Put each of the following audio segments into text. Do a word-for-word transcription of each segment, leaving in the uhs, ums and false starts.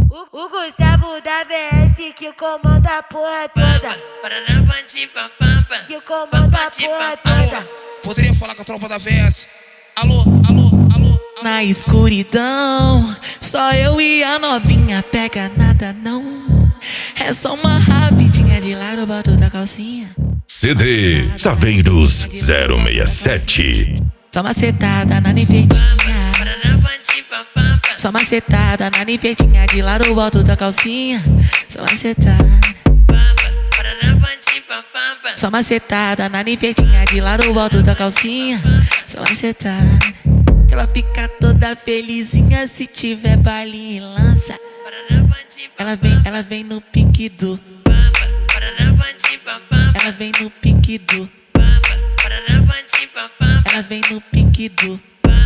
O, o Gustavo da V S que comanda a porra toda. Que comanda a porra toda. Poderia falar com a tropa da V S? Alô, alô, alô. Na escuridão, só eu e a novinha, pega nada não. É só uma rapidinha de lado, eu boto da calcinha. C D Saveiros zero seis sete. Só uma setada na nifetinha. Só uma setada na nifetinha, de lado eu boto da calcinha. Só uma setada. Só uma setada na nifetinha, de lado eu boto da calcinha. Só uma setada. Que ela fica toda felizinha se tiver baile e lança. Ela vem, ela vem no pique do. Ela vem no pique do. Ela vem no pique do.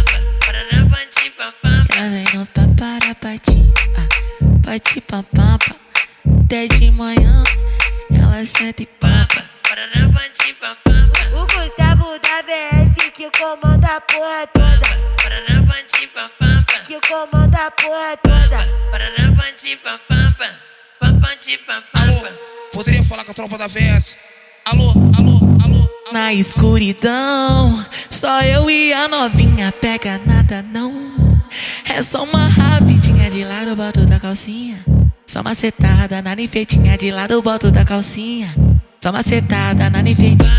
Ela vem no paparapati, ah, pati papapa. Até de manhã ela senta e papa. O Gustavo da V S que comanda a porra toda. Que comanda a porra toda. Alô, poderia falar com a tropa da V S? Alô, alô, alô. Na escuridão, só eu e a novinha, pega nada não. É só uma rapidinha de lado, eu boto da calcinha. Só uma setada na nifetinha, de lado eu boto da calcinha. Só uma setada na nifetinha.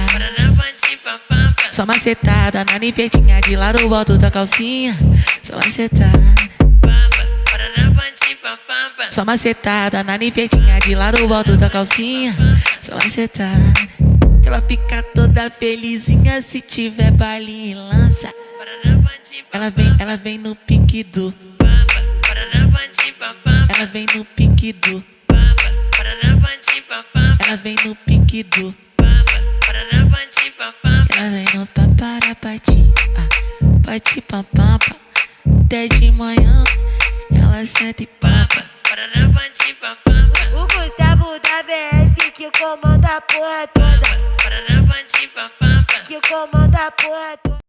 Só uma setada na nifetinha, de lado eu boto da calcinha. Só uma setada. Só uma setada na nifetinha, de lado eu boto da calcinha. Só uma setada. Que ela fica toda felizinha se tiver baile e lança. Ela vem, ela vem no pique do. Ela vem no pique do. Ela vem no pique do. Ela vem no paparapati, ah, pati papapa. Até de manhã ela senta e papa. O Gustavo da V S que comanda a porra toda. Que comanda a porra toda.